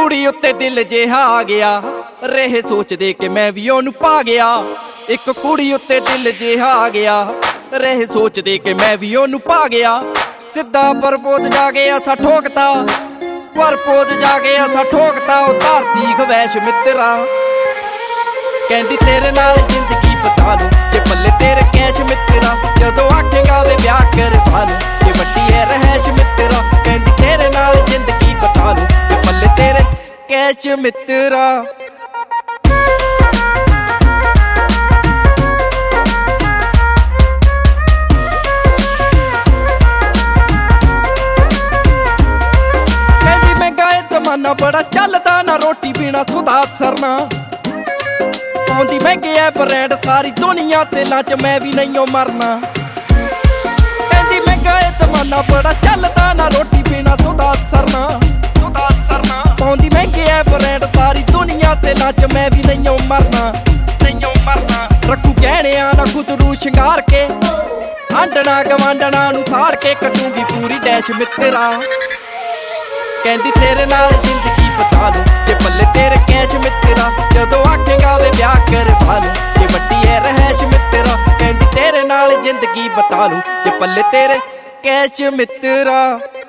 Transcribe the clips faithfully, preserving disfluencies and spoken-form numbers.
ਕੁੜੀ ਉੱਤੇ ਦਿਲ ਜਿਹਾ ਆ ਗਿਆ, ਰਹੇ ਸੋਚਦੇ ਕਿ ਮੈਂ ਵੀ ਉਹਨੂੰ ਪਾ ਗਿਆ। ਇੱਕ ਕੁੜੀ ਉੱਤੇ ਦਿਲ ਜਿਹਾ ਆ ਗਿਆ, ਰਹੇ ਸੋਚਦੇ ਕਿ ਮੈਂ ਵੀ ਉਹਨੂੰ ਪਾ ਗਿਆ। ਸਿੱਧਾ ਪਰਪੋਜ਼ ਜਾ ਕੇ ਅਸਾਂ ਠੋਕਤਾ, ਪਰਪੋਜ਼ ਜਾ ਕੇ ਅਸਾਂ ਠੋਕਤਾ। ਉਹ ਧਰਤੀ ਖਵੈਸ਼ ਮਿੱਤਰਾ, ਕਹਿੰਦੀ ਤੇਰੇ ਨਾਲ ਜ਼ਿੰਦਗੀ ਬਿਤਾ ਲੂੰ ਜੇ ਪੱਲੇ ਤੇਰੇ ਕੈਸ਼ ਮਿੱਤਰਾ। ਜਦੋਂ ਆਖੇਗਾ ਵੇ ਵਿਆਹ ਕਰਵਾ ਲੂੰ ਜੇ ਵੱਡੀ ਹੈ ਰਹਿਸ਼ ਮਿੱਤਰਾ। ਕਹਿੰਦੀ ਤੇਰੇ ਨਾਲ ਜ਼ਿੰਦਗੀ ਬਿਤਾ ਲੂੰ ਜੇ ਪੱਲੇ ਤੇਰੇ ਕੈਸ਼ ਮਿੱਤਰਾ। ਕਹਿੰਦੀ ਮਹਿੰਗਾ ਏ ਜ਼ਮਾਨਾ ਬੜਾ ਚੱਲਦਾ, ਨਾ ਰੋਟੀ ਪੀਣਾ ਸੁਦਾ ਸਰਨਾ। ਪਾਉਂਦੀ ਮਹਿੰਗੇ ਐ ਬ੍ਰੈਂਡ ਸਾਰੀ ਦੁਨੀਆ ਤੇ ਲਾਚ ਮੈਂ ਵੀ ਨਹੀਂਓ ਮਰਨਾ। ਕਹਿੰਦੀ ਮਹਿੰਗਾ ਏ ਜ਼ਮਾਨਾ ਬੜਾ ਚੱਲਦਾ, ਨਾ ਰੋਟੀ ਪੀਣਾ ਸੁਦਾ ਸਰਨਾ ਸੁਦਾ ਸਰਨਾ। ਪਾਉਂਦੀ ਮਹਿੰਗੇ ਐ ਬ੍ਰੈਂਡ ਸਾਰੀ ਦੁਨੀਆ ਤੇ ਲਾਚ ਮੈਂ ਵੀ ਨਹੀਂਓ ਮਰਨਾ ਨਹੀਂਓ ਮਰਨਾ। ਰੱਖੂ ਗਹਿਣਿਆਂ ਨਾ ਖੁਦ ਰੂ ਸ਼ਿੰਗਾਰ ਕੇ, ਆਂਡਣਾ ਗਵਾਂਡਣਾ ਨੂੰ ਸਾੜ ਕੇ ਕੱਟੂਗੀ ਪੂਰੀ ਡੈਸ਼ ਮਿੱਤਰਾ। ਕਹਿੰਦੀ ਤੇਰੇ ਨਾਲ ਜ਼ਿੰਦਗੀ ਬਿਤਾ ਲੂੰ ਜੇ ਪੱਲੇ ਤੇਰੇ ਕੈਸ਼ ਮਿੱਤਰਾ। ਜਦੋਂ ਆਖੇਗਾ ਵੇ ਵਿਆਹ ਕਰਵਾ ਲੂੰ ਜੇ ਵੱਡੀ ਹੈ ਰਹਿਸ਼ ਮਿੱਤਰਾ। ਕਹਿੰਦੀ ਤੇਰੇ ਨਾਲ ਜ਼ਿੰਦਗੀ ਬਿਤਾ ਲੂੰ ਜੇ ਪੱਲੇ ਤੇਰੇ ਕੈਸ਼ ਮਿੱਤਰਾ।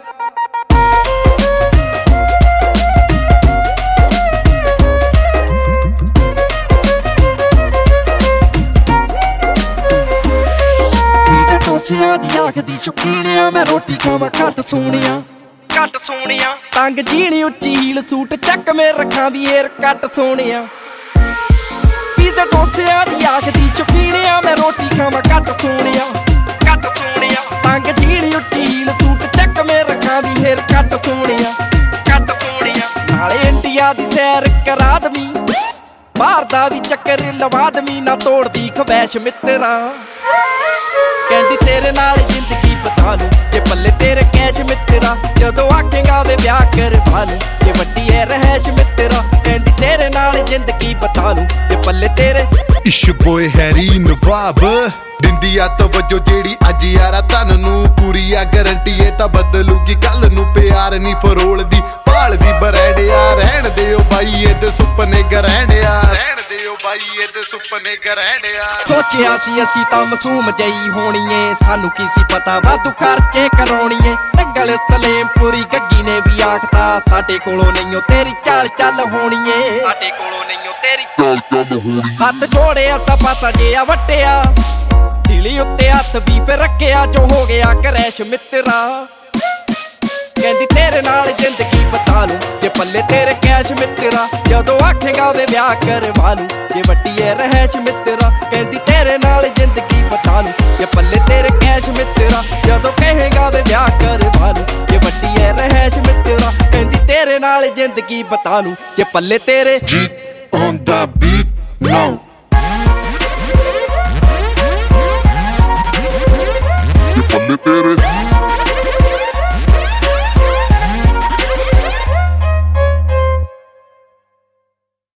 ਟੋਸਿਆਂ ਦੀ ਆਖਦੀ ਸ਼ੌਕੀਨ ਮੈਂ ਰੋਟੀ ਖਾਵਾਂ ਘੱਟ ਸੋਹਣਿਆ ਘੱਟ ਸੋਹਣਿਆ। ਤੰਗ ਜੀਣੀ ਉੱਚੀ ਹੀਲ ਸੂਟ ਚੱਕ ਮੇ ਰੱਖਾਂ ਵੀ ਏਰ ਕੱਟ ਸੋਹਣਿਆ। ਪੀਜ਼ੇ ਟੋਸਿਆਂ ਦੀ ਆਖਦੀ ਸ਼ੌਕੀਨ ਮੈਂ ਰੋਟੀ ਖਾਵਾਂ ਘੱਟ ਸੋਹਣਿਆ ਘੱਟ ਸੋਹਣਿਆ। ਤੰਗ ਜੀਣੀ ਉੱਚੀ ਹੀਲ ਸੂਟ ਚੱਕ ਮੇ ਰੱਖਾਂ ਵੀ ਏਰ ਕੱਟ ਸੋਹਣਿਆ ਕੱਟ ਸੋਹਣਿਆ। ਨਾਲੇ ਇੰਡੀਆ ਦੀ ਸੈਰ ਕਰਾ ਦਵੀਂ, ਬਾਹਰ ਦਾ ਵੀ ਚੱਕਰ ਲਵਾ ਦਵੀਂ, ਨਾ ਤੋੜਦੀ ਖਵੈਸ਼ ਮਿੱਤਰਾ। ਕਹਿੰਦੀ ਤੇਰੇ ਨਾਲ ਜ਼ਿੰਦਗੀ ਬਿਤਾ ਲੂੰ ਜੇ ਪੱਲੇ ਤੇਰੇ ਕੈਸ਼ ਮਿੱਤਰਾ। ਜਦੋਂ ਆਖੇਗਾ ਵੇ ਵਿਆਹ ਕਰਵਾ ਲੂੰ ਜੇ ਵੱਡੀ ਹੈ ਰਹਿਸ਼ ਮਿੱਤਰਾ। ਕਹਿੰਦੀ ਤੇਰੇ ਨਾਲ ਜ਼ਿੰਦਗੀ ਬਿਤਾ ਲੂੰ ਜੇ ਪੱਲੇ ਤੇਰੇ। ਇਸ਼ ਬੋਏ ਹੈਰੀ ਨਵਾਬ ਦਿੰਦੀ ਆ ਤਵੱਜੋ ਜਿਹੜੀ ਅੱਜ ਯਾਰਾ ਤਨ ਨੂੰ ਪੂਰੀ ਆ ਗਰੰਟੀ ਏ ਤਾਂ ਬਦਲੂਗੀ ਕੱਲ ਨੂੰ। ਪਿਆਰ ਨਹੀਂ ਫਰੋਲਦੀ ਭਾਲਦੀ ਬਰੈਂਡਿਆ, ਰਹਿਣ ਦਿਓ ਬਾਈ ਇਹਦੇ ਸੁਪਨੇ ਗਰੈਂਡਿਆ, ਰਹਿਣ ਦਿਓ ਬਾਈ ਇਹਦੇ ਸੁਪਨੇ ਗਰੈਂਡਿਆ। ਸੋਚਿਆ ਸੀ ਅਸੀਂ ਤਾਂ ਮਾਸੂਮ ਜਈ ਹੋਣੀ ਏ, ਸਾਨੂੰ ਕੀ ਸੀ ਪਤਾ ਵਾਧੂ ਖਰਚੇ ਕਰਾਉਣੀ ਏ। ਨੰਗਲ ਸਲੇਮਪੁਰੀ ਗੱਗੀ ਨੇ ਵੀ ਆਖਤਾ ਸਾਡੇ ਕੋਲੋਂ ਨਹੀਂਓ ਤੇਰੀ ਚਾਲ ਚੱਲ ਹੋਣੀ ਏ, ਸਾਡੇ ਕੋਲੋਂ ਨਹੀਂਓ ਤੇਰੀ ਚਾਲ ਚੱਲ ਹੋਣੀ। ਹੱਥ ਜੋੜਿਆ ਤਾਂ ਪਾਸਾ ਜਿਹਾ ਵੱਟਿਆ, ਢੀਲੀ ਉੱਤੇ ਹੱਥ ਵੀ ਫਿਰ ਰੱਖਿਆ ਜੋ ਹੋ ਗਿਆ ਕਰੈਸ਼ ਮਿੱਤਰਾ। ਕਹਿੰਦੀ ਤੇਰੇ ਨਾਲ ਜ਼ਿੰਦਗੀ ਬਿਤਾ ਲੂੰ ਜੇ ਪੱਲੇ ਤੇਰੇ ਕੈਸ਼ ਮਿੱਤਰਾ। ਜਦੋਂ ਆਖੇਗਾ ਵੇ ਵਿਆਹ ਕਰਵਾ ਲੂੰ ਜੇ ਵੱਡੀ ਹੈ ਰਹਿਸ਼ ਮਿੱਤਰਾ। ਕਹਿੰਦੀ ਤੇਰੇ ਨਾਲ ਜ਼ਿੰਦਗੀ ਬਿਤਾ ਲੂੰ ਜੇ ਪੱਲੇ ਤੇਰੇ ਕੈਸ਼ ਮਿੱਤਰਾ। ਜਦੋਂ ਕਹੇਗਾ ਵੇ ਵਿਆਹ ਕਰਵਾ ਲੂੰ ਜੇ ਵੱਡੀ ਹੈ ਰਹਿਸ਼ ਮਿੱਤਰਾ। ਕਹਿੰਦੀ ਤੇਰੇ ਨਾਲ ਜ਼ਿੰਦਗੀ ਬਿਤਾ ਲੂੰ ਜੇ ਪੱਲੇ ਤੇਰੇ। G on the beat now